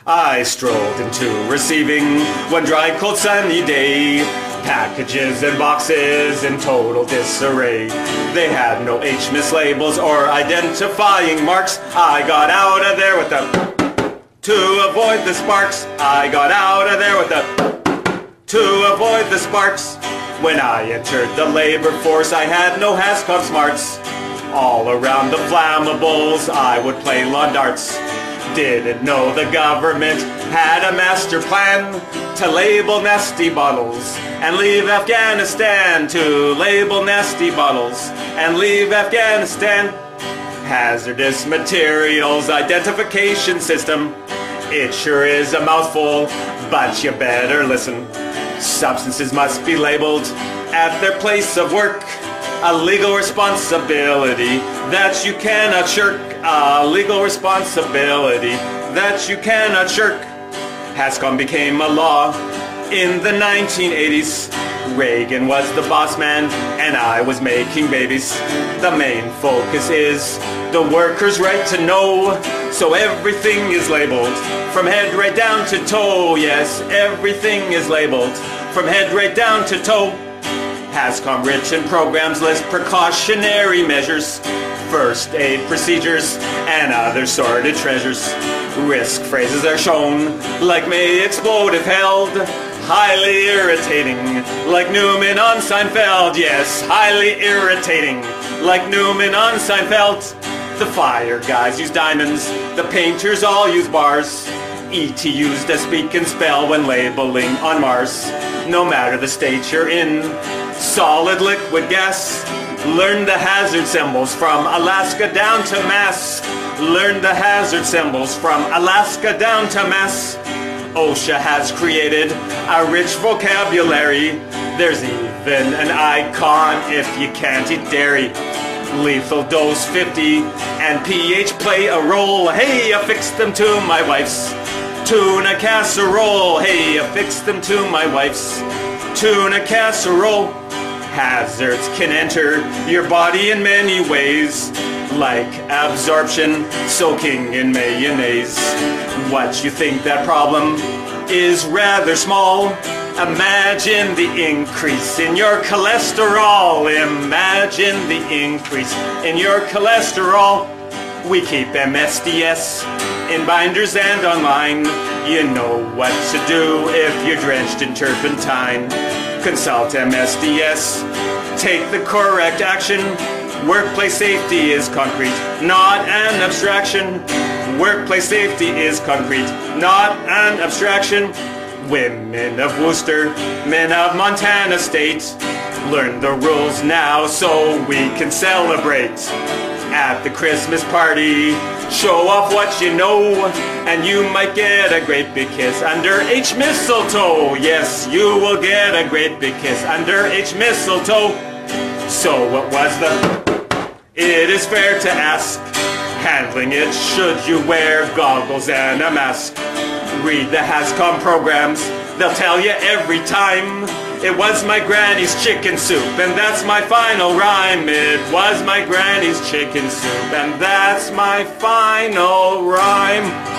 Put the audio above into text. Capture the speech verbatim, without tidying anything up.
I strolled into receiving one dry, cold, sunny day. Packages and boxes in total disarray. They had no H mislabels or identifying marks. I got out of there with the to avoid the sparks. I got out of there with the to avoid the sparks. When I entered the labor force, I had no HASCOM smarts. All around the flammables, I would play lawn darts. Didn't know the government had a master plan to label nasty bottles and leave Afghanistan. To label nasty bottles and leave Afghanistan. Hazardous materials identification system. It sure is a mouthful, but you better listen. Substances must be labeled at their place of work. A legal responsibility that you cannot shirk. A legal responsibility that you cannot shirk. HASCOM became a law in the nineteen eighties. Reagan was the boss man and I was making babies. The main focus is the worker's right to know. So everything is labeled from head right down to toe. Yes, everything is labeled from head right down to toe. HASCOM written programs list precautionary measures, first aid procedures, and other sordid treasures. Risk phrases are shown, like may explode if held. Highly irritating, like Newman on Seinfeld. Yes, highly irritating, like Newman on Seinfeld. The fire guys use diamonds, the painters all use bars. E T used a speak and spell when labeling on Mars. No matter the state you're in, solid, liquid, gas. Learn the hazard symbols from Alaska down to Mass. Learn the hazard symbols from Alaska down to Mass. OSHA has created a rich vocabulary. There's even an icon if you can't eat dairy. Lethal dose fifty and pH play a role. Hey, I fixed them to my wife's tuna casserole. Hey, I fixed them to my wife's tuna casserole. Hazards can enter your body in many ways, like absorption, soaking in mayonnaise. What you think that problem is rather small. Imagine the increase in your cholesterol. Imagine the increase in your cholesterol. We keep M S D S in binders and online. You know what to do if you're drenched in turpentine. Consult M S D S. Take the correct action. Workplace safety is concrete, not an abstraction. Workplace safety is concrete, not an abstraction. Women of Worcester, men of Montana State, learn the rules now so we can celebrate. At the Christmas party, show off what you know, and you might get a great big kiss under H mistletoe. Yes, you will get a great big kiss under H mistletoe. So what was the? It is fair to ask, handling it, should you wear goggles and a mask? Read the HASCOM programs, they'll tell you every time. It was my granny's chicken soup, and that's my final rhyme. It was my granny's chicken soup, and that's my final rhyme.